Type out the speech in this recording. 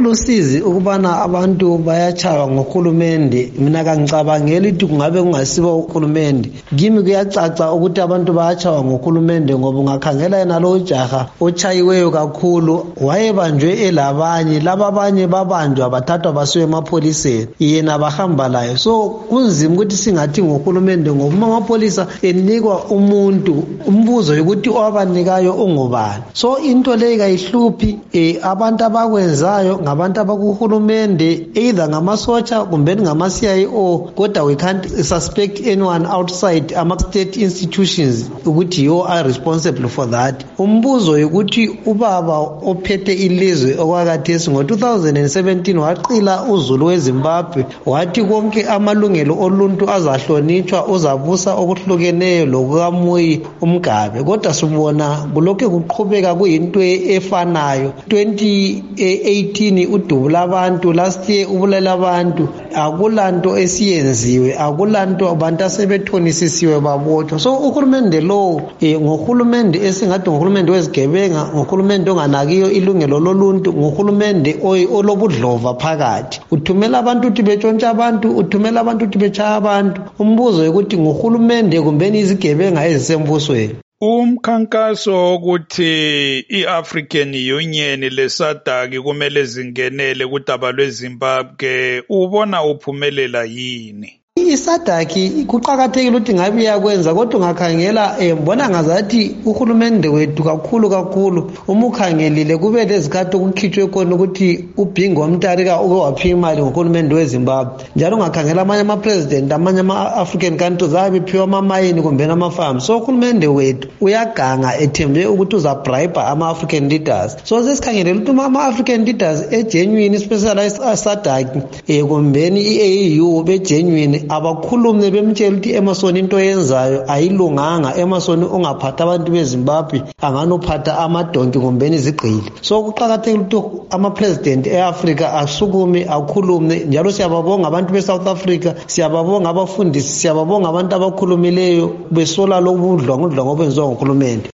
Lusizi ukubana abantu bayachaywa ngohulumende, mina kangicabangeli ukuthi kungabe kungasibo uhulumende. Kimi kuyacaca ukuthi abantu bayachaywa ngohulumende ngoba ungakhangela yena lo ujaha ochayiweyo kakhulu wayebanjwe elabanye, laba abanye babanjwa bathathwa basiwe emapholiseni, yena bahamba layo. So kunzima ukuthi singathi ngohulumende ngoba amapholisa enikwa umuntu umbuzo ukuthi owabanikayo ungubani. So into leyo kayihluphi, abantu abakwenzayo ngabantu abakuhulumende, either ngamasotsha kumbe ngama-CIO, kodwa we can't suspect anyone outside ama-state institutions ukuthi yo are responsible for that. Umbuzo ukuthi ubaba ophethe ilizwe okwakathesi ngo-2017 waqila uZulu weZimbabwe wathi konke amalungelo oluntu azahlonitshwa, uzabusa okuhlukeneyo lokukaMuyi uMgabe. Kodwa sibona kulokhu kuqhubeka kuyinto efanayo. 2018 udubula abantu, last year ubulala abantu, akulanto esiyenziwe, akulanto abantu asebethonisisiwe babotshwa. So uhulumende lo ngohulumende esingathi ngohulumende wezigebenga, ngohulumende onganakiyo ilungelo loluntu, ngohulumende olobudlova phakathi. Uthumela abantu ukuthi betshontsha abantu, uthumela abantu ukuthi betshaya abantu. Umbuzo ukuthi ngohulumende kumbeni izigebenga ezisembusweni. Umkhankaso wokuthi i-African Union leSADC kumele zingenele kudaba lweZimbabwe ubona uphumelela yini? iSADC kuqakathekile ukuthi ngabe iyakwenza, kodwa ungakhangela mbona ngazathi uhulumende wethu kakhulu uma ukhangelile kube lezikhathi okukhitshwe khona ukuthi uBingu Wamtarika uke waphiwa imali ngohulumende weZimbabwe. Njalo ungakhangela amanye ama-president amanye ama-African countries ayebephiwa amamayini kumbe ama-farms. So uhulumende wethu uyaganga ethembe ukuthi uzabribe ama-African leaders. So sesikhangelele ukuthi ama-African leaders egenuine, especially iSADC kumbeni i-AU begenuine abakhulume bemtshela ukuthi Emerson into yenzayo ayilunganga. Emerson ungaphatha abantu beZimbabwe anganophatha amadonki kumbeni izigqili. So kuqakathekile ukuthi ama-president e-Africa asukume akhulume. Njalo siyababonga abantu be-South Africa, siyababonga abafundisi, siyababonga abantu abakhulumileyo besola lobudlwangudlwangu obenziwa ngohulumende.